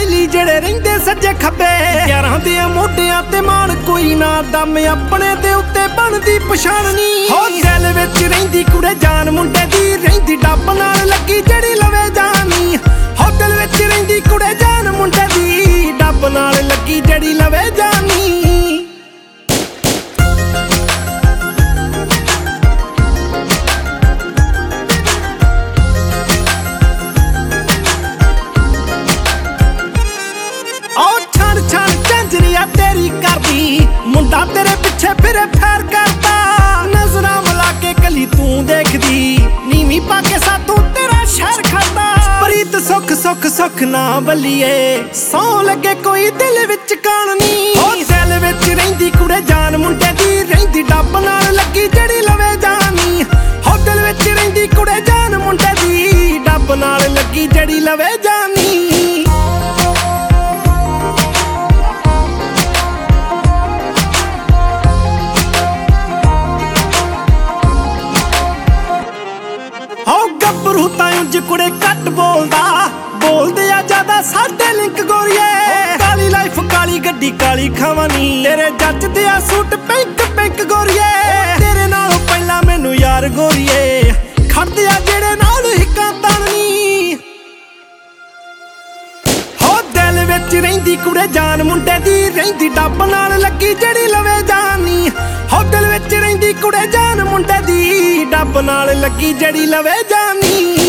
ਬੈਲੀ ਜਿਹੜੇ ਰਹਿੰਦੇ ਸੱਜੇ ਖੱਬੇ, ਯਾਰਾਂ ਦੇ ਮੋਢਿਆਂ ਤੇ ਮਾਣ ਕੋਈ ਨਾ ਦਮ, ਆਪਣੇ ਦੇ ਉੱਤੇ ਬਣਦੀ ਪਛਾਣ ਨੀ। ਹੋ ਦਿਲ ਵਿੱਚ ਰਹਿੰਦੀ ਕੁੜੇ ਜਾਨ ਮੁੰਡੇ ਦੀ, ਰਹਿੰਦੀ ਡੱਬ ਨਾਲ ਲੱਗੀ ਜਿਹੜੀ ਲਵੇ ਜਾਨੀ। ਹੋ ਦਿਲ ਵਿੱਚ ਰਹਿੰਦੀ ਕੁੜੇ ਜਾਨ ਮੁੰਡੇ ਦੀ, ਡੱਬ ਨਾਲ ਲੱਗੀ ਜਿਹੜੀ ਲਵੇ ਜਾਨੀ। ਤੇਰੀ ਕਰਦੀ ਮੁੰਡਾ ਤੇਰੇ ਪਿੱਛੇ ਫਿਰੇ ਫੈਰ ਕਰਦਾ, ਨਜ਼ਰਾਂ ਮਿਲਾ ਕੇ ਕਲੀ ਤੂੰ ਦੇਖਦੀ, ਨੀਵੀਂ ਪਾ ਕੇ ਸਾਥੋਂ ਤੇਰਾ ਸ਼ਹਿਰ ਖਾਦਾ। ਪ੍ਰੀਤ ਸੁੱਖ ਸੁੱਖ ਸੁੱਖ ਨਾ ਬੱਲੀਏ, ਸੌ ਲੱਗੇ ਕੋਈ ਦਿਲ ਵਿੱਚ ਕਾਣ ਨੀ। ਹੋ ਦਿਲ ਵਿੱਚ ਰਹਿੰਦੀ ਕੁੜੇ ਜਾਨ ਮੁੰਡੇ ਦੀ, ਰਹਿੰਦੀ ਡੱਬ ਨਾਲ ਲੱਗੀ ਜਿਹੜੀ ਲਵੇ ਜਾਨੀ। ਹੋ ਦਿਲ ਵਿੱਚ ਰਹਿੰਦੀ ਕੁੜੇ ਜਾਨ ਮੁੰਡੇ ਦੀ, ਡੱਬ ਨਾਲ ਲੱਗੀ ਜਿਹੜੀ ਲਵੇ ਜਾਨੀ। ਗੱਭਰੂ ਤਾਂ ਉਂਝ ਕੁੜੇ ਘੱਟ ਬੋਲਦਾ, ਬੋਲਦੇ ਆ ਜ਼ਿਆਦਾ ਸਾਡੇ ਲਿੰਕ ਗੋਰੀਏ। ਕਾਲੀ ਲਾਈਫ ਕਾਲੀ ਗੱਡੀ ਕਾਲੀ ਖਾਵਾਨੀ, ਤੇਰੇ ਜੱਚਦੇ ਆ ਸੂਟ ਪਿੰਕ ਪਿੰਕ ਗੋਰੀਏ। ਤੇਰੇ ਨਾਲੋਂ ਪਹਿਲਾਂ ਮੈਨੂੰ ਯਾਰ ਗੋਰੀਏ, ਖੜਦੇ ਆ ਜਿਹੜੇ ਨਾਲ ਹਿੱਕਾਂ ਤਾਣਨੀ। ਹੋ ਦਿਲ ਵਿੱਚ ਰਹਿੰਦੀ ਕੁੜੇ ਜਾਨ ਮੁੰਡੇ ਦੀ, ਰਹਿੰਦੀ ਡੱਬ ਨਾਲ ਲੱਗੀ ਜਿਹੜੀ ਲਵੇ ਜਾਨੀ। ਹੋ ਦਿਲ ਵਿੱਚ ਰਹਿੰਦੀ ਕੁੜੇ ਜਾਨ ਮੁੰਡੇ ਦੀ, ਡੱਬ ਨਾਲ ਲੱਗੀ ਜਿਹੜੀ ਲਵੇ ਜਾਨੀ।